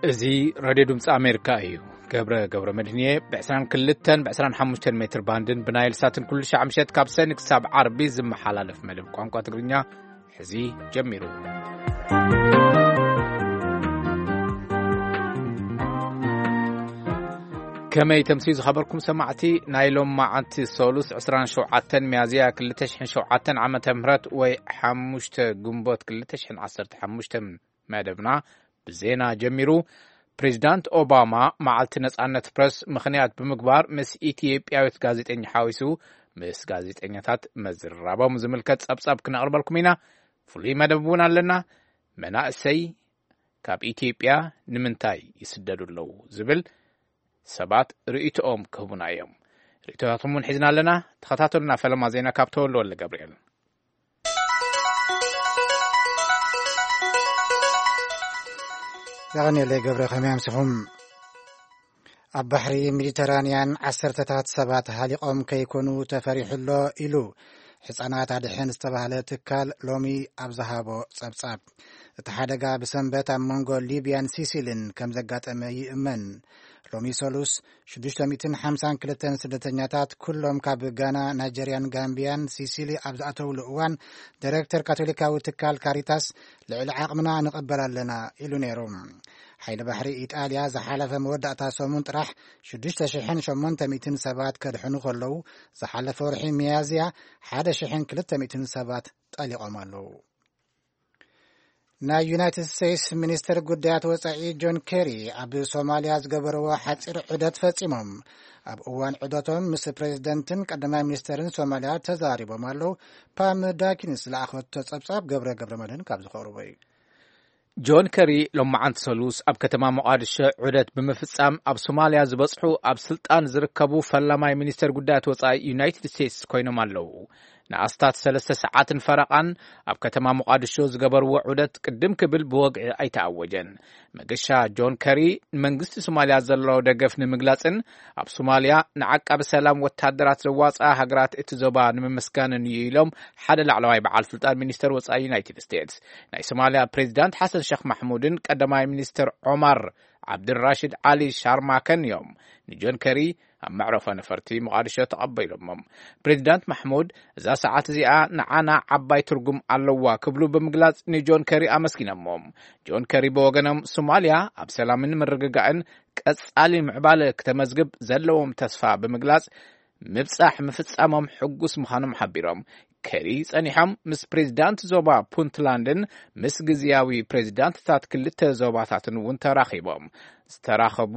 እዚ ራድዮ ድምፂ ኣሜሪካ እዩ። ገብረ መድህንየ ብ22 ብ25 ሜትር ባንድን ብናይል ሳትን ኩሉ ሻዕ ምሸት ካብ ሰኒ ክሳብ ዓርቢ ዝመሓላለፍ መደብ ቋንቋ ትግርኛ ሕዚ ጀሚሩ። ከመይ ተምሲሉ ዝኸበርኩም ሰማዕቲ ናይ ሎም መዓልቲ ሰሉስ 27 ሚያዝያ 2007 ዓመተ ምህረት ወይ 5 ግንቦት 2015 መደብና ብዜና ጀሚሩ። ፕሬዚዳንት ኦባማ መዓልቲ ነጻነት ፕረስ ምኽንያት ብምግባር ምስ ኢትዮጵያዊት ጋዜጠኛ ሓዊሱ ምስ ጋዜጠኛታት መዝራቦም ዝምልከት ጸብጻብ ክነቕርበልኩም ኢና። ፍሉይ መደብ እውን ኣለና። መናእሰይ ካብ ኢትዮጵያ ንምንታይ ይስደዱ ኣለዉ ዝብል ሰባት ርእይቶኦም ክህቡና እዮም። ርእይቶታቶም እውን ሒዝና ኣለና። ተኸታተሉና። ፈለማ ዜና ካብ ተወልደ ወለ ገብርኤል። ያغنيለ ገብረ ከመይ ኣምሲኹም። ኣብ ባሕሪ ሜዲተራንያን 10ታት ሰባት ሃሊቆም ከይኮኑ ተፈሪሑሎ ኢሉ ሕፃናት ኣድሕን ዝተባህለ ትካል ሎሚ ኣብ ዝሃቦ ጸብጻብ እቲ ሓደጋ ብሰንበት ኣብ መንጎ ሊብያን ሲሲልን ከም ዘጋጠመ ይእመን። ሎሚ ሰሉስ 652 ስደተኛታት ኩሎም ካብ ጋና፣ ናይጀርያን ጋምቢያን ሲሲሊ ኣብ ዝኣተውሉ እዋን ዳይሬክተር ካቶሊካዊ ትካል ካሪታስ ልዕሊ ዓቕምና ንቕበል ኣለና ኢሉ ነይሮም። ሓይሊ ባሕሪ ኢጣልያ ዝሓለፈ መወዳእታ ሰሙን ጥራሕ 6800 ሰባት ከድሕኑ ከለዉ ዝሓለፈ ወርሒ ሚያዝያ 1200 ሰባት ጠሊቖም ኣለዉ። ናይ ዩናይትድ ስቴትስ ሚኒስትር ጉዳያት ወጻኢ ጆን ኬሪ ኣብ ሶማልያ ዝገበርዎ ሓፂር ዑደት ፈጺሞም። ኣብ እዋን ዑደቶም ምስ ፕሬዚደንትን ቀዳማይ ሚኒስትርን ሶማልያ ተዛሪቦም ኣለዉ። ፓም ዳኪንስ ዝለኣኸቶ ጸብጻብ ገብረ መድህን ካብ ዝኸርቦ እዩ። ጆን ከሪ ሎማዓንቲ ሰሉስ ኣብ ከተማ ሞቃዲሾ ዑደት ብምፍጻም ኣብ ሶማልያ ዝበጽሑ ኣብ ስልጣን ዝርከቡ ፈላማይ ሚኒስተር ጉዳያት ወጻኢ ዩናይትድ ስቴትስ ኮይኖም ኣለዉ። ንኣስታት 3 ሰዓትን ፈረቓን ኣብ ከተማ ሞቃዲሾ ዝገበርዎ ዑደት ቅድም ክብል ብወግዒ ኣይተኣወጀን። መገሻ ጆን ከሪ መንግስቲ ሶማልያ ዘለዎ ደገፍ ንምግላጽን ኣብ ሶማልያ ንዓቃቢ ሰላም ወታደራት ዘዋፅኣ ሃገራት እቲ ዞባ ንምምስጋንን እዩ ኢሎም ሓደ ላዕለዋይ በዓል ስልጣን ሚኒስተር ወጻኢ ዩናይትድ ስቴትስ ናይ ሶማልያ ፕሬዚዳንት ሓሰን ሼክ ማሕሙድን ቀዳማይ ሚኒስተር ዑመር ዓብድራሽድ ዓሊ ሻርማከን እዮም ንጆን ከሪ ኣብ መዕረፎ ነፈርቲ ሞቃዲሾ ተቐበይሎሞም። ፕሬዚዳንት ማሕሙድ እዛ ሰዓት እዚኣ ንዓና ዓባይ ትርጉም ኣለዋ ክብሉ ብምግላጽ ንጆን ከሪ ኣመስኪኖሞም። ጆን ከሪ ብወገኖም ሶማልያ ኣብ ሰላምን ምርግጋእን ቀጻሊ ምዕባለ ክተመዝግብ ዘለዎም ተስፋ ብምግላጽ ምብጻሕ ምፍጻሞም ሕጉስ ምዃኖም ሓቢሮም። ከሪ ጸኒሖም ምስ ፕሬዚዳንት ዞባ ፑንትላንድን ምስ ግዝያዊ ፕሬዚዳንትታት ክልተ ዞባታትን እውን ተራኺቦም። ዝተረኸቡ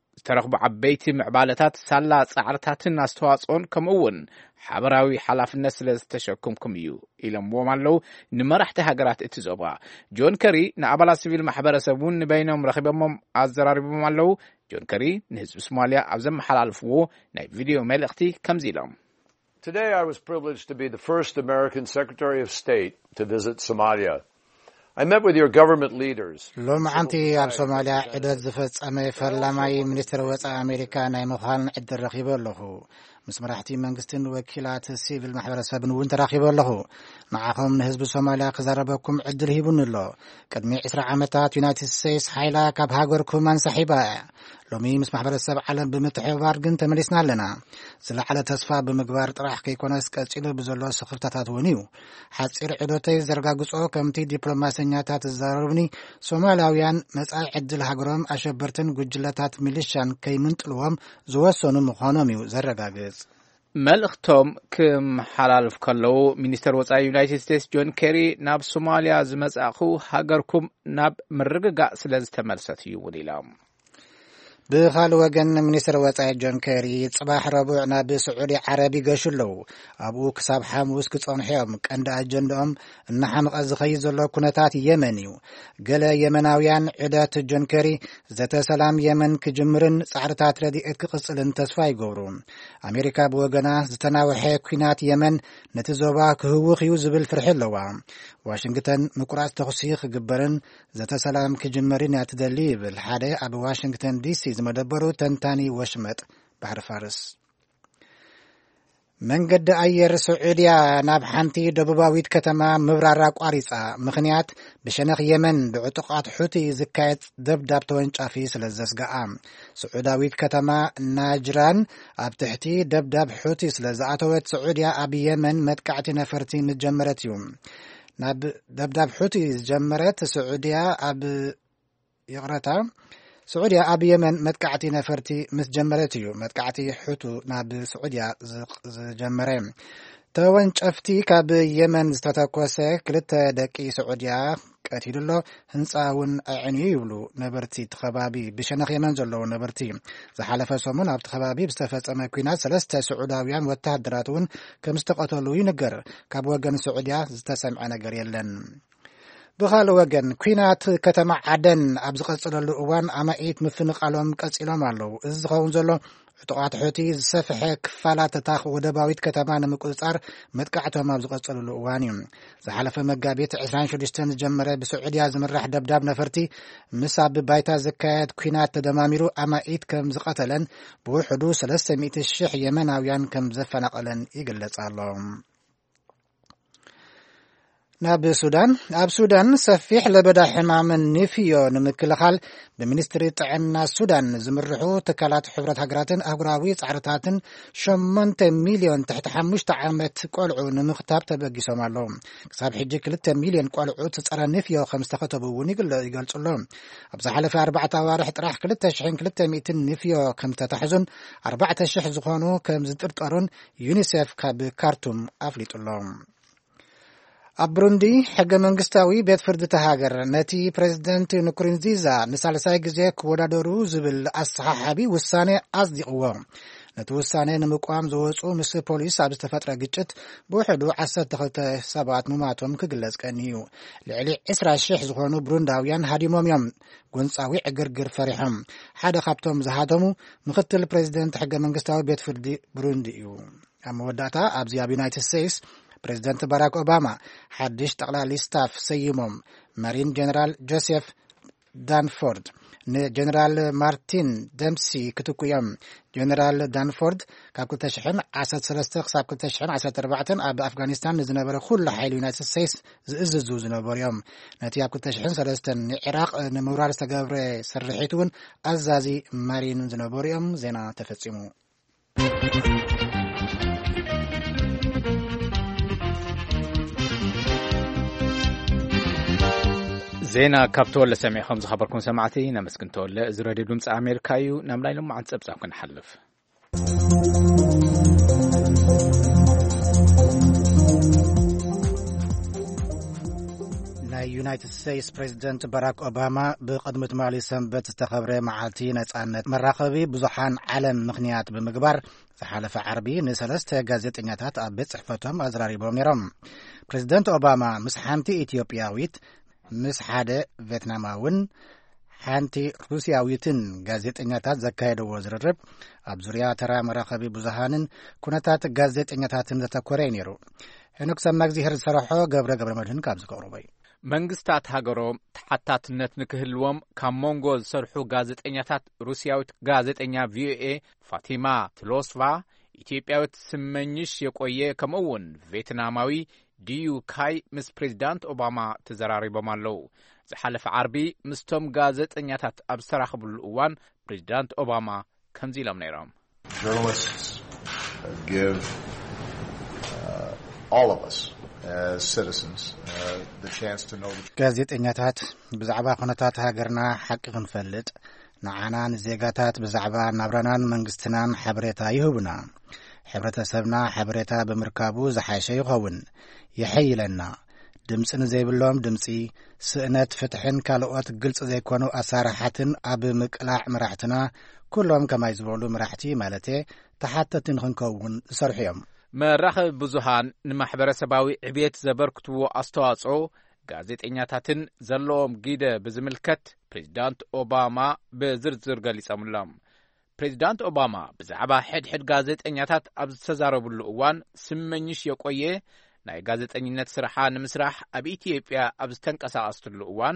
ዓበይቲ ምዕባለታት ሳላ ጻዕርታትን ኣስተዋጽኦን ከምኡውን ሓበራዊ ሓላፍነት ስለ ዝተሸከምኩም እዩ ኢሎምዎም ኣለዉ ንመራሕቲ ሃገራት እቲ ዞባ። ጆን ከሪ ንኣባላት ሲቪል ማሕበረሰብ እውን ንበይኖም ረኺቦሞም ኣዘራሪቦም ኣለዉ። ጆን ከሪ ንህዝቢ ሶማልያ ኣብ ዘመሓላልፍዎ ናይ ቪድዮ መልእኽቲ ከምዚ ኢሎም Today I was privileged to be the first American Secretary of State to visit Somalia. I met with your government leaders. ሎማዓንቲ ኣብ ሶማልያ ዑደት ዝፈጸመ ፈላማይ ሚኒስትር ወጻኢ ኣሜሪካ ናይ ምዃን ዕድል ረኺበ ኣለኹ። ምስ መራሕቲ መንግስትን ወኪላት ሲቪል ማሕበረሰብን እውን ተራኺበ ኣለኹ። ንዓኹም ንህዝቢ ሶማልያ ክዛረበኩም ዕድል ሂቡን ኣሎ። ቅድሚ 20 ዓመታት ዩናይትድ ስቴትስ ሓይላ ካብ ሃገርኩም አንሰሒባ እያ። ሎሚ ምስ ማሕበረሰብ ዓለም ብምትሕብባር ግን ተመሊስና ኣለና። ዝለዓለ ተስፋ ብምግባር ጥራሕ ከይኮነስ ቀፂሉ ብዘሎ ስኽፍታታት እውን እዩ። ሓፂር ዑደተይ ዘረጋግጾ ከምቲ ዲፕሎማሰኛታት ዝዛረብኒ ሶማልያውያን መጻኢ ዕድል ሃገሮም ኣሸበርትን ጉጅለታት ሚሊሻን ከይምንጥልዎም ዝወሰኑ ምዃኖም እዩ ዘረጋግጽ። መልእኽቶም ክመሓላልፍ ከለዉ ሚኒስተር ወጻኢ ዩናይትድ ስቴትስ ጆን ከሪ ናብ ሶማልያ ዝመጻእኹ ሃገርኩም ናብ ምርግጋእ ስለ ዝተመልሰት እዩ እውን ኢሎም። ብኻልእ ወገን ሚኒስትር ወጻኢ ጆን ከሪ ጽባሕ ረቡዕ ናብ ስዑዲ ዓረቢ ገሹ ኣለዉ። ኣብኡ ክሳብ ሓሙስ ክጸንሑ እዮም። ቀንዲ ኣጀንዳኦም እናሓመቐ ዝኸይድ ዘሎ ኩነታት የመን እዩ። ገለ የመናውያን ዑደት ጆን ከሪ ዘተ ሰላም የመን ክጅምርን ጻዕርታት ረድኤት ክቕጽልን ተስፋ ይገብሩ። ኣሜሪካ ብወገና ዝተናውሐ ኩናት የመን ነቲ ዞባ ክህውኽ እዩ ዝብል ፍርሒ ኣለዋ። ዋሽንግተን ምቁራጽ ተኽሲ ክግበርን ዘተ ሰላም ክጅመርን እያ ትደሊ ይብል ሓደ ኣብ ዋሽንግተን ዲሲ ዝመደበሩ ተንታኒ ወሽመጥ ባሕሪ ፋርስ። መንገዲ አየር ስዑድያ ናብ ሓንቲ ደቡባዊት ከተማ ምብራራ ቋሪፃ ምኽንያት ብሸነኽ የመን ብዕጡቃት ሑቲ ዝካየድ ደብዳብ ተወንጫፊ ስለ ዘስግኣ ስዑዳዊት ከተማ ናጅራን ኣብ ትሕቲ ደብዳብ ሑቲ ስለ ዝኣተወት ስዑድያ ኣብ የመን መጥቃዕቲ ነፈርቲ ንጀመረት እዩ ናብ ደብዳብ ሑቲ ዝጀመረት ስዑድያ ኣብ የመን መጥቃዕቲ ነፈርቲ ምስ ጀመረት እዩ መጥቃዕቲ ሑቱ ናብ ስዑድያ ዝጀመረ ተወንጨፍቲ ካብ የመን ዝተተኮሰ ክልተ ደቂ ስዑድያ ቀቲሉሎ ህንፃ እውን ኣዕንዩ ይብሉ ነበርቲ ተኸባቢ ብሸነኽ የመን ዘለዉ ነበርቲ ዝሓለፈ ሰሙን ኣብቲ ከባቢ ብዝተፈጸመ ኩናት 3 ስዑዳውያን ወተሃደራት እውን ከም ዝተቐተሉ ይንገር ካብ ወገን ስዑድያ ዝተሰምዐ ነገር የለን ብኻልእ ወገን ኩናት ከተማ ዓደን ኣብ ዝቐጽለሉ እዋን ኣማዒት ምፍንቓሎም ቀጺሎም ኣለዉ እዚ ዝኸውን ዘሎ ዕጡቃት ሑቲ ዝሰፍሐ ክፋላት እታ ወደባዊት ከተማ ንምቁፅጻር መጥቃዕቶም ኣብ ዝቐጸለሉ እዋን እዩ ዝሓለፈ መጋቢት 26 ዝጀመረ ብስዑድያ ዝምራሕ ደብዳብ ነፈርቲ ምስ ኣብ ባይታ ዝካየድ ኩናት ተደማሚሩ ኣማዒት ከም ዝቐተለን ብውሕዱ 300,000 የመናውያን ከም ዘፈናቐለን ይግለጽ ኣሎ ናብ ሱዳን ኣብ ሱዳን ሰፊሕ ለበዳ ሕማምን ንፍዮ ንምክልኻል ብሚኒስትሪ ጥዕና ሱዳን ዝምርሑ ትካላት ሕብረት ሃገራትን ኣህጉራዊ ጻዕርታትን 8 ሚልዮን ትሕቲ 5 ዓመት ቆልዑ ንምኽታብ ተበጊሶም ኣለዉ ክሳብ ሕጂ 2 ሚልዮን ቆልዑ ጸረ ንፍዮ ከም ዝተኸተቡ እውን ይገልጹሎ ኣብ ዝሓለፈ 4 ኣዋርሕ ጥራሕ 2200 ንፍዮ ከም ዝተታሕዙን 4,000 ዝኾኑ ከም ዝጥርጠሩን ዩኒሴፍ ካብ ካርቱም ኣፍሊጡሎም ኣብ ብሩንዲ ሕገ መንግስታዊ ቤት ፍርዲ ተሃገር ነቲ ፕሬዝደንት ንኩሩንዚዛ ንሳልሳይ ግዜ ክወዳደሩ ዝብል ኣሰሓሓቢ ውሳኔ ኣጽዲቕዎ ነቲ ውሳኔ ንምቋም ዝወፁ ምስ ፖሊስ ኣብ ዝተፈጥረ ግጭት ብውሕዱ 12 ሰባት ምማቶም ክግለጽ ቀኒ እዩ ልዕሊ 20,000 ዝኾኑ ብሩንዳውያን ሃዲሞም እዮም ጎንፃዊ ዕግርግር ፈሪሖም ሓደ ካብቶም ዝሃደሙ ምክትል ፕሬዝደንት ሕገ መንግስታዊ ቤት ፍርዲ ብሩንዲ እዩ ኣብ መወዳእታ ኣብዚ ኣብ ዩናይትድ ስቴትስ ፕሬዝደንት ባራክ ኦባማ ሓድሽ ጠቅላሊ ስታፍ ሰይሞም ማሪን ጀነራል ጆሴፍ ዳንፎርድ ንጀነራል ማርቲን ደምሲ ክትኩዮም ጀነራል ዳንፎርድ ካብ 2013 ክሳብ 2014 ኣብ ኣፍጋኒስታን ዝነበረ ኩሉ ሓይሊ ዩናይትድ ስቴትስ ዝእዝዙ ዝነበሩ እዮም ነቲ ኣብ 2003 ንኢራቅ ንምውራር ዝተገብረ ስርሒት እውን ኣዛዚ ማሪን ዝነበሩ እዮም ዜና ተፈጺሙ ዜና ካብ ተወለ ሰሚዕኹም ዝኸበርኩም ሰማዕቲ ነመስግን ተወለ እዚ ሬድዮ ድምፂ ኣሜሪካ እዩ ናብ ናይ ሎማዓንቲ ፀብጻብ ክንሓልፍ ናይ ዩናይትድ ስቴትስ ፕሬዝደንት ባራክ ኦባማ ብቅድሚ ትማሊ ሰንበት ዝተኸብረ መዓልቲ ነጻነት መራኸቢ ብዙሓን ዓለም ምኽንያት ብምግባር ዝሓለፈ ዓርቢ ንሰለስተ ጋዜጠኛታት ኣብ ቤት ጽሕፈቶም ኣዘራሪቦም ነይሮም ፕሬዝደንት ኦባማ ምስ ሓንቲ ኢትዮጵያዊት ምስ ሓደ ቪየትናማውን ሓንቲ ሩስያዊትን ጋዜጠኛታት ዘካየደዎ ዝርርብ ኣብ ዙርያ ተራ መራኸቢ ብዙሃንን ኩነታት ጋዜጠኛታትን ዘተኮረ ነይሩ ሄኖክ ሰማግዜር ዝሰርሖ ገብረ መድህን ካብ ዝቀርበይ መንግስታት ሃገሮም ተሓታትነት ንክህልዎም ካብ ሞንጎ ዝሰርሑ ጋዜጠኛታት ሩስያዊት ጋዜጠኛ ቪኦኤ ፋቲማ ትሎስቫ ኢትዮጵያዊት ስመኝሽ የቆየ ከምኡውን ቪየትናማዊ ዲዩ ካይ ምስ ፕሬዝዳንት ኦባማ ተዘራሪቦም ኣለዉ ዝሓለፈ ዓርቢ ምስቶም ጋዜጠኛታት ኣብ ዝተራኸብሉ እዋን ፕሬዝዳንት ኦባማ ከምዚ ኢሎም ነይሮም Journalists give all of us as citizens the chance to know ጋዜጠኛታት ብዛዕባ ኩነታት ሃገርና ሓቂ ክንፈልጥ ንዓና ንዜጋታት ብዛዕባ ናብራናን መንግስትናን ሓበሬታ ይህቡና ሕብረተሰብና ሓበሬታ ብምርካቡ ዝሓሸ ይኸውን ይሕይለና ድምፂ ንዘይብሎም ድምፂ ስእነት ፍትሕን ካልኦት ግልጽ ዘይኮኑ ኣሳራሓትን ኣብ ምቅላዕ መራሕትና ኩሎም ከማይ ዝበሉ መራሕቲ ማለቴ ተሓተትን ክንከውን ዝሰርሑ እዮም መራኸቢ ብዙሃን ንማሕበረሰባዊ ዕብየት ዘበርክትዎ ኣስተዋጽኦ ጋዜጠኛታትን ዘለዎም ግደ ብዝምልከት ፕሬዝዳንት ኦባማ ብዝርዝር ገሊጾምሎም ፕሬዝዳንት ኦባማ ብዛዕባ ሕድሕድ ጋዜጠኛታት ኣብ ዝተዛረብሉ እዋን ስመኝሽ የቆየ ናይ ጋዜጠኝነት ስራሓ ንምስራሕ ኣብ ኢትዮጵያ ኣብ ዝተንቀሳቐስትሉ እዋን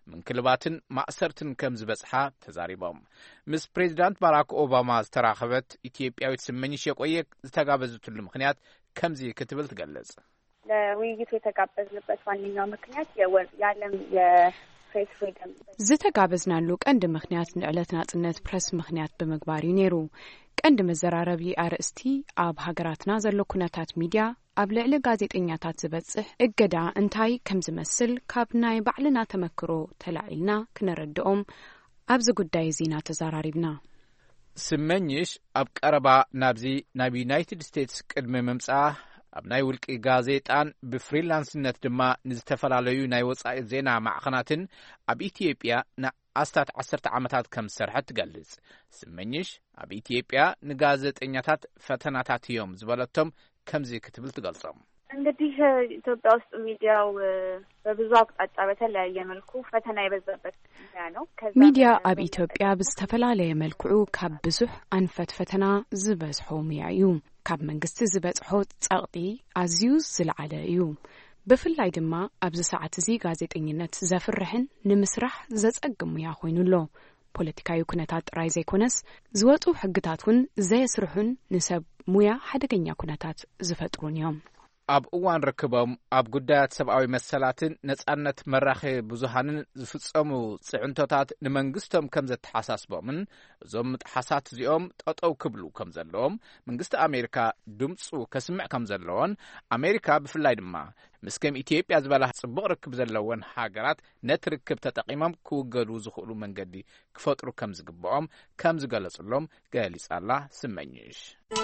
ምንክልባትን ማእሰርትን ከም ዝበጽሓ ተዛሪቦም ምስ ፕሬዚዳንት ባራክ ኦባማ ዝተራኸበት ኢትዮጵያዊት ስመኝሽ የቆየ ዝተጋበዘትሉ ምክንያት ከምዚ ክትብል ትገልጽ። ለውይይቱ የተጋበዝንበት ዋነኛው ምክንያት የዓለም የፕሬስ ፍሪደም ዝተጋበዝናሉ ቀንዲ ምክንያት ንዕለት ናጽነት ፕሬስ ምክንያት በመግባር ነይሩ። ቀንዲ መዘራረቢ አርእስቲ ኣብ ሃገራትና ዘሎ ኩነታት ሚድያ ኣብ ልዕሊ ጋዜጠኛታት ዝበጽሕ እገዳ እንታይ ከም ዝመስል ካብ ናይ ባዕልና ተመክሮ ተላዒልና ክነረድኦም ኣብዚ ጉዳይ ዚና ተዘራሪብና። ስመኝሽ ኣብ ቀረባ ናብ ዩናይትድ ስቴትስ ቅድሚ ምምጻእ ኣብ ናይ ውልቂ ጋዜጣን ብፍሪላንስነት ድማ ንዝተፈላለዩ ናይ ወጻኢ ዜና ማዕኸናትን ኣብ ኢትዮጵያ ንኣስታት 10 ዓመታት ከም ዝሰርሐት ትገልጽ። ስመኝሽ ኣብ ኢትዮጵያ ንጋዜጠኛታት ፈተናታት እዮም ዝበለቶም ከምዚ ክትብል ትገልጾም። እንግዲህ ኢትዮጵያ ውስጥ ሚዲያው በብዙ አቅጣጫ በተለያየ መልኩ ፈተና የበዛበት ነው። ሚዲያ ኣብ ኢትዮጵያ ብዝተፈላለየ መልክዑ ካብ ብዙሕ አንፈት ፈተና ዝበዝሖ ሚያ እዩ። ካብ መንግስቲ ዝበጽሖ ጸቕጢ ኣዝዩ ዝለዓለ እዩ። ብፍላይ ድማ ኣብዚ ሰዓት እዚ ጋዜጠኝነት ዘፍርሕን ንምስራሕ ዘጸግም ሙያ ኮይኑሎ። ፖለቲካዊ ኩነታት ጥራይ ዘይኮነስ ዝወጡ ሕግታትን ዘየስርሑን ንሰብ ሙያ ሓደገኛ ኩነታት ዝፈጥሩን እዮም። ኣብ እዋን ረክቦም ኣብ ጉዳያት ሰብኣዊ መሰላትን ነጻነት መራኺ ብዙሃንን ዝፍጸሙ ጽዕንቶታት ንመንግስቶም ከም ዘተሓሳስቦምን እዞም ምጥሓሳት እዚኦም ጠጠው ክብሉ ከም ዘለዎም መንግስቲ ኣሜሪካ ድምፁ ከስምዕ ከም ዘለዎን ኣሜሪካ ብፍላይ ድማ ምስ ከም ኢትዮጵያ ዝበላ ጽቡቕ ርክብ ዘለወን ሃገራት ነቲ ርክብ ተጠቂሞም ክውገዱ ዝኽእሉ መንገዲ ክፈጥሩ ከም ዝግብኦም ከም ዝገለጹሎም ገሊጻላ ስመኝሽ።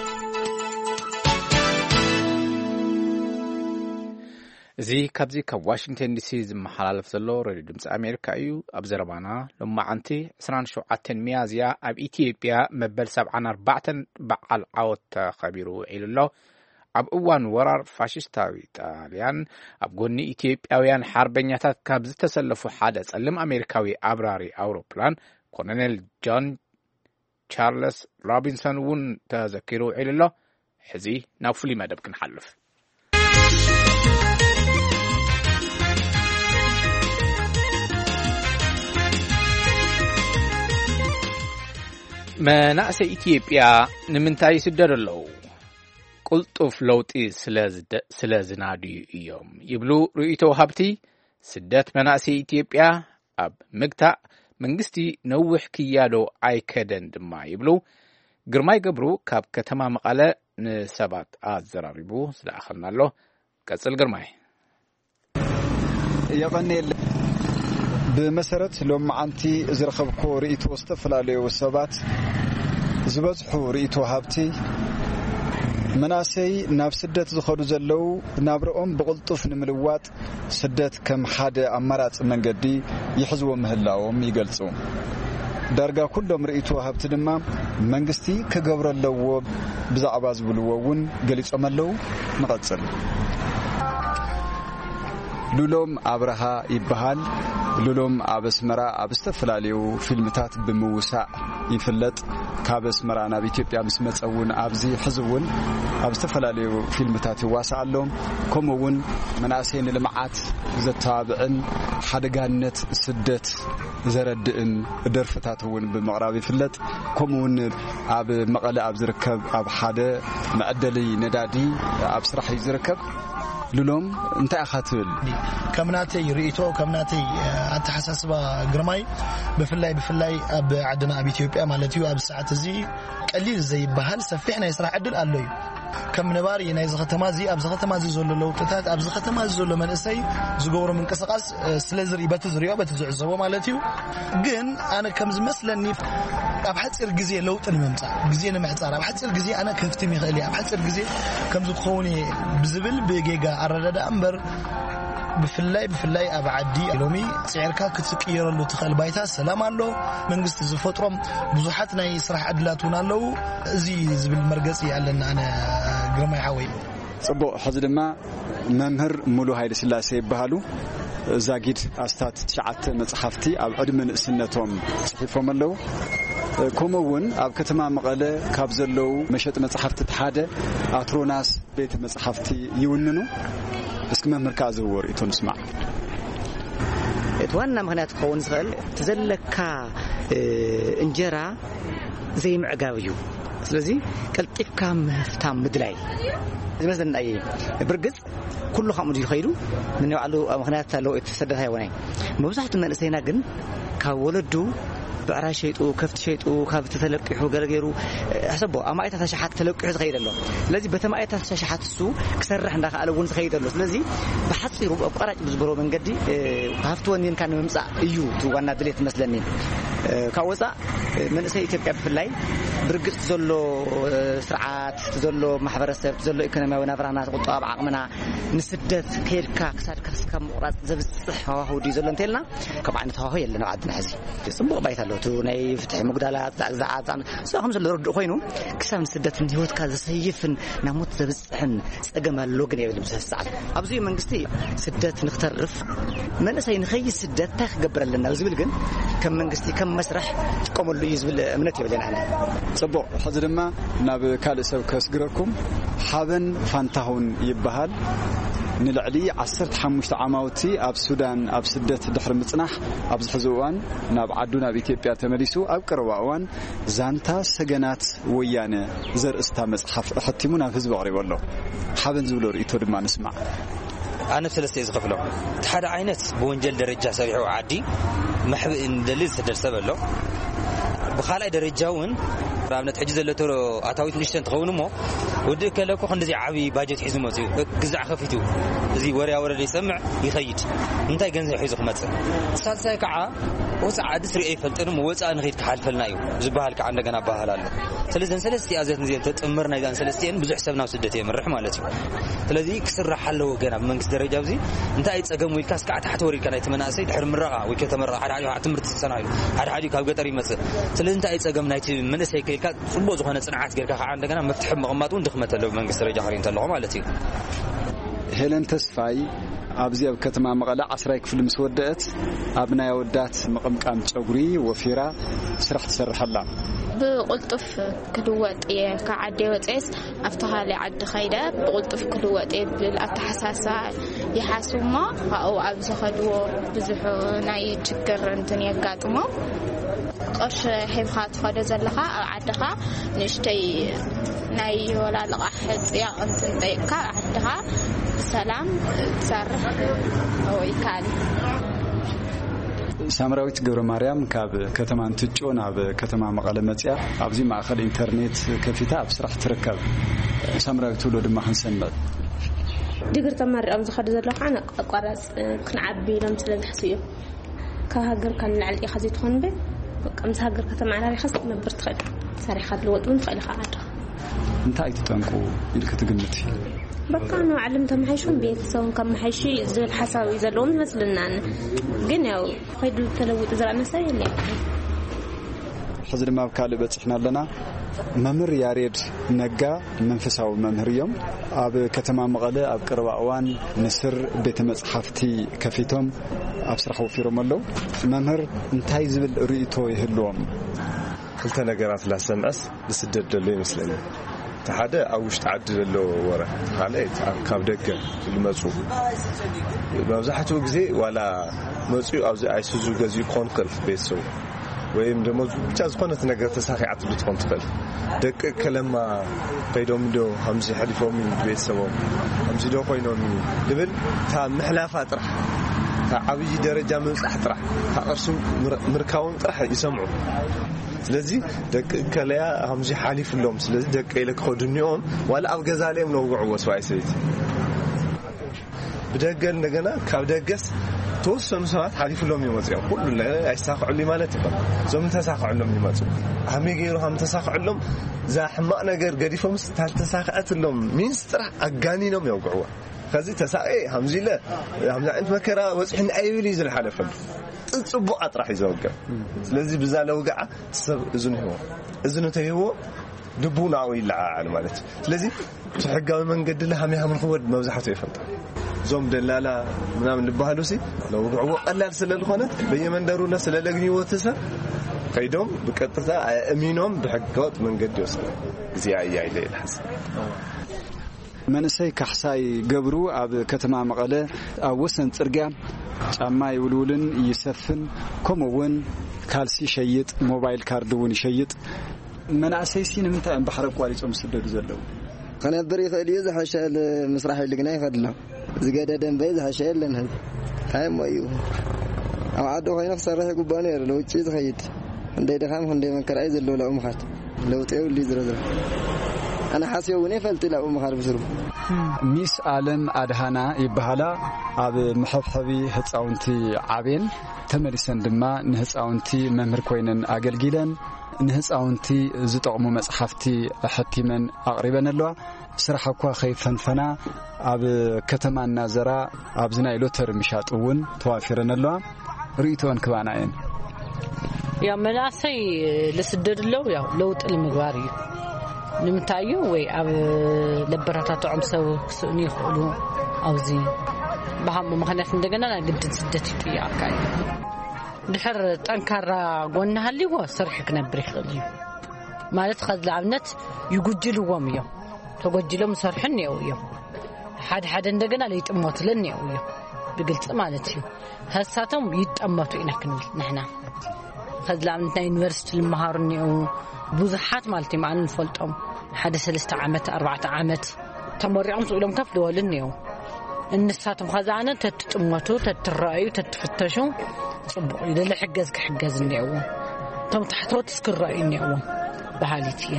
እዚ ካብዚ ካብ ዋሽንግተን ዲሲ ዝመሓላለፍ ዘሎ ሬድዮ ድምፂ ኣሜሪካ እዩ። ኣብ ዘረባና ሎማዓንቲ 27 ሚያዝያ ኣብ ኢትዮጵያ መበል 74 በዓል ዓወት ተኸቢሩ ዒሉሎ። ኣብ እዋን ወራር ፋሽስታዊ ጣልያን ኣብ ጎኒ ኢትዮጵያውያን ሓርበኛታት ካብ ዝተሰለፉ ሓደ ጸሊም ኣሜሪካዊ አብራሪ አውሮፕላን ኮሎኔል ጆን ቻርልስ ሮቢንሰን እውን ተዘኪሩ ዒሉሎ። ሕዚ ናብ ፍሉይ መደብ ክንሓልፍ። መናእሰይ ኢትዮጵያ ንምንታይ ይስደዱ ኣለዉ? ቁልጡፍ ለውጢ ስለ ዝናድዩ እዮም ይብሉ ርእይቶ ወሃብቲ። ስደት መናእሰይ ኢትዮጵያ ኣብ ምግታእ መንግስቲ ነዊሕ ክያዶ ኣይከደን ድማ ይብሉ። ግርማይ ገብሩ ካብ ከተማ መቐለ ንሰባት ኣዘራሪቡ ዝለኣኸልና ኣሎ። ቀጽል ግርማይ። የቐኒል بمسرت لما عنتي زرخبكو رئيتو استفلالي وسبات زبزحو رئيتو هابتي مناسي ناب سدت زخدو زلو نابرؤم بقلطف نملوات سدت كم حدا أمارات منقدي يحزو مهلاوم يقلصو دارقا كلهم رئيتو هابتي دما منقستي كقبر اللو بزعباز بلوون قليس أملو نقصل لولوم أبرها يبهال لولوم أبسمرا أبستفلاليو فيلمتات بموسع يفلت كابسمرا أنا بإثيوبيا مسمت أون أبزي حزون أبستفلاليو فيلمتات واسع لهم كمون مناسين المعات زتابعن حدقانت سدت زردن درفتاتون بمغربي فلت كمون أب مقالة أبزركب أب حدا مقدلي ندادي أبسرحي زركب لولوم انت اخاتل كمناتي ريتو كمناتي اتحساسبا غرماي بفلاي اب عدنا اب اثيوبيا مالتيو اب ساعه زي قليل زي بحال سفيحنا يسرح عدل الله كم نباري ناي زختمازي اب زختمازي زولو لوطታት اب زختمازي زولو منسي زغورو منقسقاس سلازري بتزريو بتزعزبو مالتيو ግን انا كم زمسلني اب حصر غزي لوط الممصا غزي نمحصار اب حصر غزي انا كفتم يخلي اب حصر غزي كم زخوني بزبل بجيجا اردد امبر بفلاي اب عدي لومي سعركا كتقيرلو تخل بايتا سلام الله منغست زفطرم بزحات ناي سرح عدلاتون الله ازي زبل مرغصي يالنا انا غرماي عوي صبو حز دما ممهر مولو هايل سلاسي يبهالو زاغيد استات 9 مصحفتي اب عدم نسنتهم صحيفهم الله كومون اب كتما مقاله كاب زلو مشط مصحفت تحاده اتروناس بيت مصحفتي يوننو اسك ممركاز وريتو نسمع ዋና ምክንያት ከሆነ ዝኸል ተዘለካ እንጀራ ዘይምዕጋብ እዩ ስለዚህ ቀልጢፍካ መፍታም ምድላይ ዝመስለና እየ ብርግጽ ኩሉ ከምኡ ይኸይዱ ምን ይባሉ ምክንያት አለው የተሰደታ ይሆናል መብዛሕቱ መንእሰይና ግን ካብ ወለዱ بعرا شيطو كفت شيطو كاب تتلقحو غلغيرو حسبو امايتا تشحات تلقحو تخيدلو لذي بتمايتا تشحات السو كسرح እንዳካ አለውን تخيدلو ስለዚህ بحصيرو بقراጭ ብዙብሮ መንገዲ ሀፍቶኒን ካን መምጻ እዩ ዋና ድሌት መስለኒ ካወጻ መንእሰይ ኢትዮጵያ ብፍላይ ብርግጽ ዘሎ ስርዓት ዘሎ ማህበረሰብ ዘሎ ኢኮኖሚያዊ ናብራናት ቁጣብ ዓቅምና ንስደት ከይድካ ክሳድካ እስከ ምቁራጽ ዘብጽሕ ሃዋሁዲ ዘሎ እንተልና ከም ዓይነት ሃዋሁ የለና ዓድና ሕዚ ጽቡቕ ባይታለቱ ናይ ፍትሕ መግዳላት ዛዓት ሳኹም ዘሎ ረድ ኮይኑ ክሳብ ስደት ህይወትካ ዘሰይፍን ናሞት ዘብጽሕን ጸገም ኣሎ ግን የብልም ሰዓት ኣብዚ መንግስቲ ስደት ንክተርፍ መንእሰይ ንኸይ ስደት ታክገብረለና ዝብል ግን ከም መንግስቲ ከም መስራሕ ጥቆመሉ ይዝብል እምነት ይብለና ጽቡቕ ሕዚ ድማ ናብ ካልእ ሰብ ከስግረኩም ሓበን ፋንታሁን ይበሃል ንልዕሊ 15 ዓመት ኣብ ሱዳን ኣብ ስደት ድሕሪ ምጽናሕ ኣብ ዝሕዝዋን ናብ ዓዱ ናብ ኢትዮጵያ ተመሊሱ ኣብ ቀረባ እዋን ዛንታ ሰገናት ወያነ ዘርእስታ መጽሓፍ ሕቲሙ ናብ ህዝቢ ቀሪበሎ ሓበን ዝብሎ ርእይቶ ድማ ንስማዕ أنا ثلاثة إزقفله تحد عينت بونجل درجة سبيعو عادي محب دليل سدر سبله بخالي درجاون رابنا تحجز اللي ترى أتاويت نشتن تغونه مو ودي كلاكو خندزي عبي باجت حزمته جزع خفيتو زي وريا ورا يسمع يخيج انتي جنزي حيزق مثلا سالسا كعا وسعد سري اي فلتنم وصا نخيد كحالفلنايو زبال كعا عندنا باهلالو ስለዚህ ሰለስቲ አዘት ነዚህ ተጥምርና ይዛን ሰለስቲን ብዙ ሐሳብናው ስደት የምርሕ ማለት ነው ስለዚህ ክስራህ አለው ገና መንግስት ደረጃ ብዙ እንታይ ጸገም ወይ ካስቃ ታሕት ወሪካ ናይ ተመናሰይ ድሕር ምረቃ ወይ ከተመረቃ ሓደ ትምህርት ተሰናዩ ሓደ ካብ ገጠር ይመጽእ ስለዚህ እንታይ ጸገም ናይ መንእሰይ ከልካ ጽቦ ዝኾነ ጽንዓት ጌርካ ከዓ እንደገና መፍትሕ መቀማጡ እንደኽመተለው መንግስት ደረጃ ኸሪን ተለኹ ማለት እዩ ሄለን ተስፋይ ኣብዚ ኣብ ከተማ መቐለ 10 ክፍል ምስ ወደአት ኣብ ናይ ወዳት መቀምቃም ጨጉሪ ወፊራ ስራሕ ትሰርሐላ بقلطف كلوات كعدي وتعس افتحالي عد خيده بقلطف كلوات بالاتحساسا يحاسوما او ابز خدو بزح ناي تشكر انتن يقاطمو قش حيفات فاده زلخا عدخا نشتي ناي ولا لقحت يا انتن ديكا عدخا سلام تصرح او يكال ሳምራዊት ገብረ ማርያም ካብ ከተማ እንትጮ ናብ ከተማ መቐለ መጽያ ኣብዚ ማእኸል ኢንተርኔት ከፊታ ኣብ ስራሕ ትርከብ ሳምራዊት ወሎ ድማ ክንሰምዕ ድግር ተማሪኦም ዝኸደ ዘለኹ ኣነ ኣቋራጽ ክንዓቢ ኢሎም ስለዝሕስዩ ካብ ሃገር ካን ልዕሊ ኢኻ ዘይትኾን በ ከምዚ ሃገር ከተማ ዓራሪ ኸስ ነበር ትኸድ ሰሪኻ ልወጥውን ትኽእል ኢኻ ዓደ እንታይ ትጠንቁ ኢልክ ትግምት بقى أنا علمت محيشون بيتسون كم محيشي زي الحساوي يزلون مثلنا جناو خيد التلوث زرعنا سيلي حزر ما بكالي بتصحنا لنا ممر ياريد نجا منفساو ممريوم أب كتما مغلى أب كروان نسر بيت مصحفتي كفيتهم أبصرحوا في رملو ممر انتهي زبل ريتو يهلوم قلت نجارات لا سمعس بسدد اللي مثلنا تحدى أوش تعدل له ورا خليت كابدك المزو بمزحته جزء ولا مزو أو زي عيسوزو جزء يكون كلف بيسو ويم دمزو بتاز قنة نجار تساقي عتب تكون تكلف دك كلام قيدهم دو همزي حلفوا من بيسو همزي دو قينهم من دبل تا محلافات راح تا عبي درجة من صحترح تا أرسم مركون راح يسمعوا ስለዚህ ደቅ ከለያ همزي حالف لهم ስለዚህ ደቅ ኢለክ ኸዱኒኦም ወላ ኣብ ገዛለም ነው ወዕዎ ስዋይሰይት በደገል እንደገና ካብ ደገስ ተወሰኑ ሰዓት حالف لهم ይመጽኡ ሁሉ ላይ አይሳخعሉ ማለት ይባል ዞም ተሳخعሎም ይመጽኡ አሜገሩ هم ተሳخعሎም ዛሕማቅ ነገር ገዲፎም ስታልተሳخعትሎም ሚንስትራ አጋኒኖም ያውቀው ከዚ ተሳኤ همزي ለ همزي አንተ መከራ ወጽሕን አይብል ይዝል حالفل ጽቡቅ አጥራህ ይዘውገ ስለዚህ ብዛለው ጋዓ ሰብ እዝኑ ነው እዝኑ ተይዎ ድቡናው ይልዓል ማለት ስለዚህ ተሕጋዊ መንገድ ለሃም ያም ኸወድ መብዛሕቱ ይፈልጣ ዞም ደላላ ምናምን ልባሃሉሲ ነው ወዕዎ ቀላል ስለልኾነ በየመንደሩና ስለለግኒዎትሰ ከይዶም በቀጥታ አሚኖም በሕጋዊ መንገድ ይወስዱ እዚ አያይለ ይልሐስ መንሰይ ካሕሳይ ገብሩ ኣብ ከተማ መቐለ ኣብ ወሰን ጽርግያ ጫማ ይውሉልን ይሰፍን ከምኡውን ካልሲ ሸይጥ ሞባይል ካርድ ውን ይሸይጥ መናእሰይ ሲን ምንታይ በሕረ ቋሪጾም ስደዱ ዘለው ከነብር ይኽእል እዩ ዝሓሸል ምስራሕ ይልግና ይኸድላ ዝገደደን በይ ዝሓሸለን ህዝብ ታይም እዩ ኣብ ዓዲ ኮይኑ ክሰርሕ ይግባእ ነይሩ ለውጭ ዝኸይድ እንደይ ድኻም ክንደይ መንከራይ ዘለዎ ለኡምኻት ለውጥ የብሉ ዝረዝረ أنا حاسيو ونفلت لا مخالف سرو ሚስ ዓለም አድሃና ይባሃላ ኣብ መሐብሐቢ ህፃውንቲ ዓቤን ተመሪሰን ድማ ንህፃውንቲ መምህር ኮይነን አገልግለን ንህፃውንቲ ዝጠቅሙ መጽሐፍቲ ሕቲመን አቅሪበን ኣለዋ ስራሕ እኳ ከይፈንፈና ኣብ ከተማና ዘራ ኣብ ዝናይ ሎተር ምሻጥውን ተዋፊረን ኣለዋ ርኢቶን ክባናየን ያ መናሰይ ለስደድለው ያው ለውጥ ለምግባር እዩ ንምታዩ ወይ ኣብ ለበራታቶም ሰው ክስኒ ይኽእሉ አውዚ በሃም ምክንያት እንደገና ግድን ስደት ይጥያካይ ድሕር ጠንካራ ጎንሃሊዎ ሰርሕ ክነብር ይኽእል እዩ ማለት ከዝላብነት ይጉጅልዎም እዮም ተጎጅሎም ሰርሕን እዮም ሓደ እንደገና ለይጥሞትለን እዮም ብግልጽ ማለት እዩ ሀሳቶም ይጠመቱ ኢና ክንብል ንሕና ከዝላብነት ዩኒቨርሲቲ ልምሃሩን ብዙሓት ማለት ማን ንፈልጦም ሓደ 3 ዓመት 4 ዓመት ተመሪዖም ጽኢሎም ከፍ ደወልን ነው እንሳቶም ኸዛነ ተጥጥሞቱ ተትራዩ ተትፍተሹ ጽቡቅ ይደለ ሕገዝ ክሕገዝ ነው ቶም ተሕቶት ስክራዩ ነው በሃሊትየ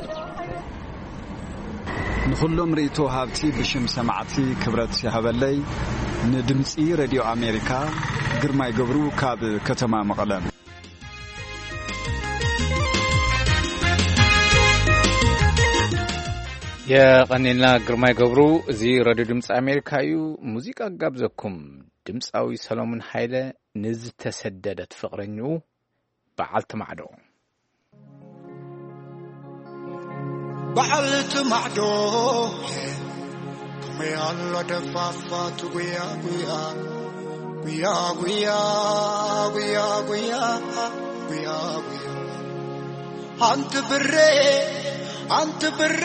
ንኹሎም ሪቶ ሃብቲ ብሽም ሰማዕቲ ክብረት ይሃበለይ ንድምጺ ሬድዮ አሜሪካ ግርማይ ገብሩ ካብ ከተማ መቐለ የቀኒና ግርማይ ገብሩ እዚ ሬዲዮ ድምጽ አሜሪካ እዩ ሙዚቃ ጋብዘኩም ድምጻዊ ሰሎሞን ኃይለ ንዝተሰደደት ፍቅረኛው በዓልት ማዕዶ በዓልት ማዕዶ ከመያሎ ደፋፋቱ ጉያ ጉያ ጉያ ጉያ ጉያ ጉያ ጉያ ጉያ አንተ ብሬ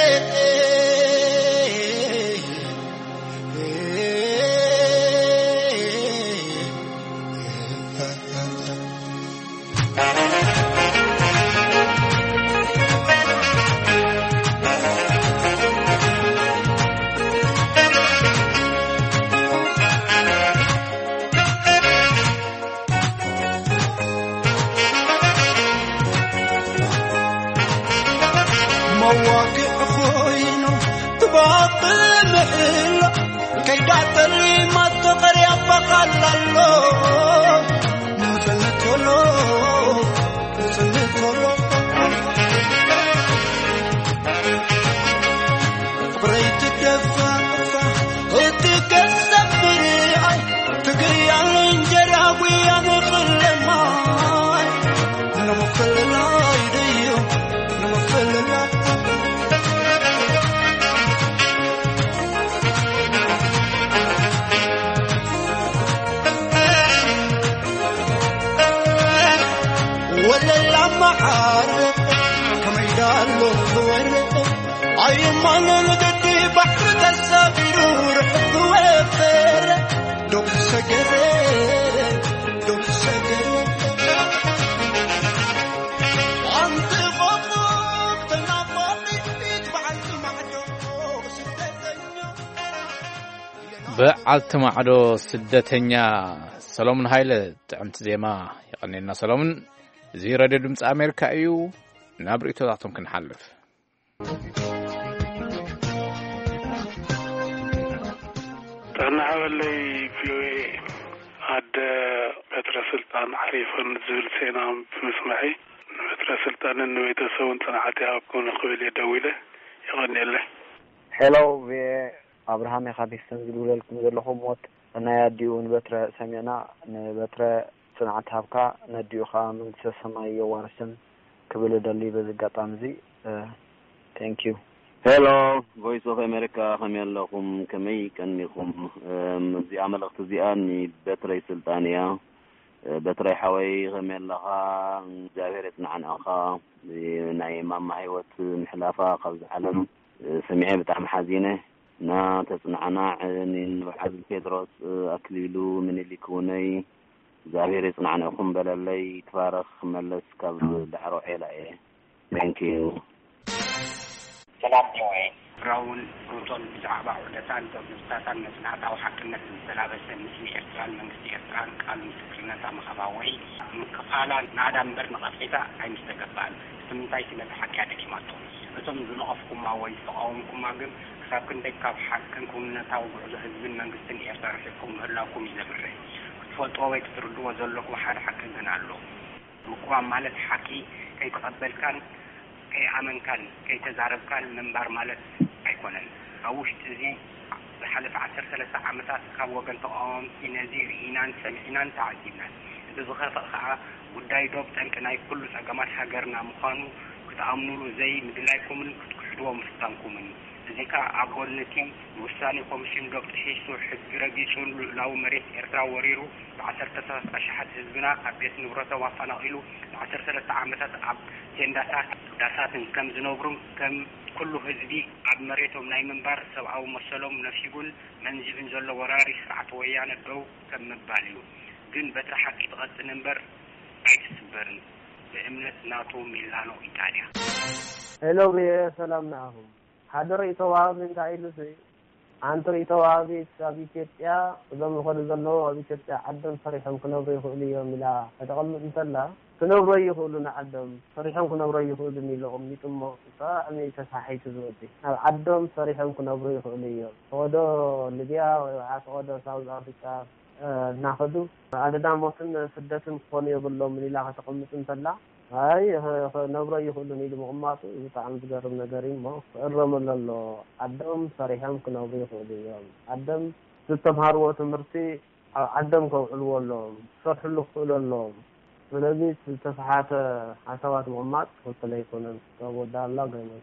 مواقع خوينو تباطل محلو كيدات اللي ما تقري أبقالله نسلتولو بريت الدفا اتكسب بريعي تقري على انجراوي انا خل الماي انا مخل لايديو انا مخل لايديو ولا لما عارف كما يدالو ورق ايما نلقدي بحر تسافر ورحب وفر دوك سجر انت غفوك تنافقي بعلت معدو بعلت معدو سدتنيا سلامون ኃይለ ጥዕምቲ ዜማ يقنينا سلامون زي راديو دمص أمريكا أيو نابريتو ذاتهم كنحلف أنا حوالي في عد بتر سلطان عريفن زول سينام بمسمعي بتر سلطان إنه يتسون صنعتي أكون قبل يدويله يغني له Hello في أبراهام خابيستن زلول لكم زلهم موت أنا يديون بتر سمينا بتر صنعت هابكا نديوخا من سسماي وارسن قبل دلي بزقطامزي thank you Hello Voice of America خميلكم كمي كنيكم زي عملت زياني بتري سلطانيا بتري حوي خميلها جاهرتنا عن اخا ناي ماما هيوت محلافا قبل علم سمعي بتاع حزينه نا تصنعنا نبحث بيدروس أكليلو من اللي كوني زابير يصنعنا خم بلالي تفارخ ملس كاب دعرو عيلة Thank you. سلام جوي راون روتون بزعبا ودتان دوستان نسنعت أو حقنا سلابة مثل إرتران من إرتران قال مسكرنا مخباوي مكفالا نادم برنا غفيتا أي مستقبال سمنتاي سنة حكي هذا كماتو أتم زنقفكم ما ويسقاومكم ما جم ساكن دكاب حقنكم نتاو بعض حزب من قصن إرتران حكم هلاكم يزبره فتوى تردوا زلكم حال حقنا له مقام مالت حكي كي تقبل كان كي عمل كان كي تزارب كان منبر مالت أيقونن أوش تزي بحلف 10 عامات كوجن تقام في نزير إينان سمعينان تعجبنا بزخرف خاء وداي دوب تنكناي كل سجمات حجرنا مخانو كتأمنوا زي مدلايكم كتكشدوا مستانكم ذكا عقولنتي وساني كوميشن دوب تحسوا حجرجيشون لو مريت إرتاع وريرو 10 أشحات حزبنا أبيت نبرته وفناقيلو 10 عامات أب تنداسات داسات كم زنوبرم كم كل حزبي عب مريتهم ناي منبر سبعة ومسلم نفسيقول منزل نزل وراري سرعة ويانا الدو كم مباليو جن بترحك تغط نمبر عيد سبرن بإمنة ناتو ميلانو إيطاليا هلو بيه سلام معهم حضر إيطواب من تعيلو سي عنتر إيطواب سابي تيتيا وضم خد زلو وابي تيتيا عدن صريحا كنا بيخولي يوم لا فتغلو انتلا كنا بيخولنا عدم صريحا كنا بيخولني لغم نتمو فأمي تساحي تزودي عدم صريحا كنا بيخولي يوم ودو ليبيا وعاس ودو ساوث أفريقيا ناخدو عددا موسن سدتن كوني يقولوا من إلاها تقمت انتلا هاي نبرا يخلوني لمغماتو يتعام تقرب نقرين ما فأرم الله عدم صريحا كنا بيخولي يوم عدم ستمهار وتمرتي عدم كوعلو اللهم صرح اللخول اللهم ولذي تصحات حسوات مغمات وطلع يكونن وودا الله قيمت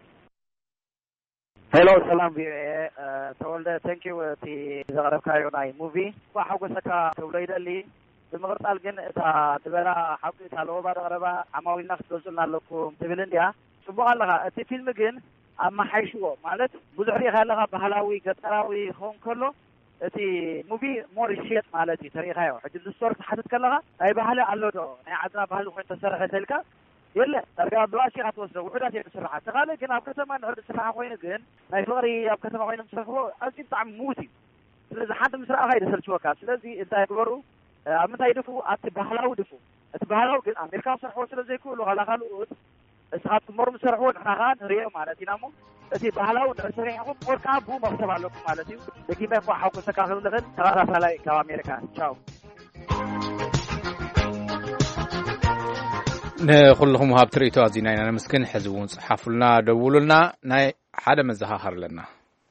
Hello, salam تولد thank you في زغرب كايوناي موفي وحاول سكا توليد اللي بمغرط الجن تا تبرا حاول تالو بعد غربا عماوي ناس دوزنا لكم تبلن ديا سبحان الله تي فيلم جن أما حيشوا مالت بزحري خالها بحلاوي قطراوي هون كله تي موفي مور شيت مالتي تاريخها حجز الصور حدث كلها أي بحلا على ده يعني عدنا بحلو خين تسرح تلك يلا ترجع بلاشي هتوصل وحدات يسرح تخيل كنا بكتر ما نعرف السرح وين جن نايفوري بكتر ما وين مسرحه أجيب طعم موتي لذا حد مسرح هاي رسالة شوكات لذي أنت يقولوا أما تيدفوا أتبهلاو دفوا أتبهلاو جن أمريكا مسرحوا لذي كله على خلود إسحاق مر مسرحوا نحن ريا مالتي نامو أتبهلاو نسرحهم وركابو مكتب علىكم مالتي لكن ما يفوح حوك سكاهلو لغن تغرف على كأمريكا تشاو نخلهم هاب تريتو أزيناين أنا مسكين حزبون صحافلنا دولنا ناي حدا مزهاهر لنا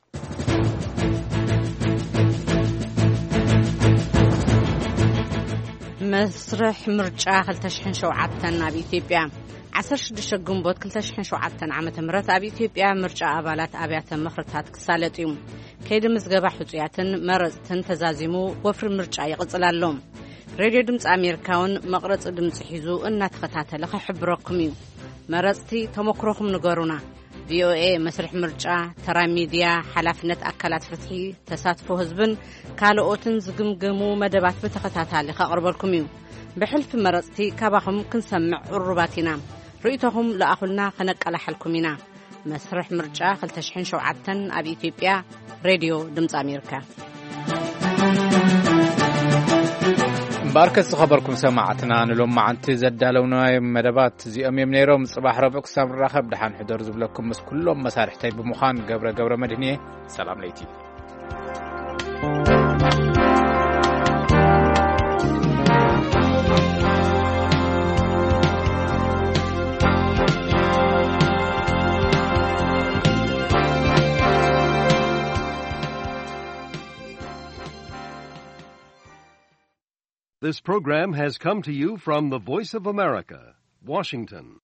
مسرح مرجع 2007 أبي إثيوبيا 16 جنبوت 2007 عام تمرت أبي إثيوبيا مرجع أبالات أبيات مخرطات كسالتيم كيد مزجبة حجيات مرزتن تزازيمو وفر مرجع يقصل اللوم راديو دمس أمريكاون مقرص دمس حيزو إن تختاتل خبركم مرزتي تمكرهم نجارونا VOA مسرح مرجع ترى ميديا حلفنت أكلات فتحي تساتفو هزبن كالوتن زجمجمو مدبات بتختاتل خقربلكم بحلف مرزتي كباهم كنسمع الرباتنا رؤيتهم لأخلنا خنق على حلكمنا مسرح مرجع 2007 أبي إثيوبيا راديو دمس أمريكا باركس خبركم سمعتنا نلوم مع انت زدالونا مدبات زي اميم نيروم صباح ربك سام راخب دحان حضور زبلكم مس كلهم مسارح تاي بمخان قبره مدنيه سلام ليتي This program has come to you from the Voice of America, Washington.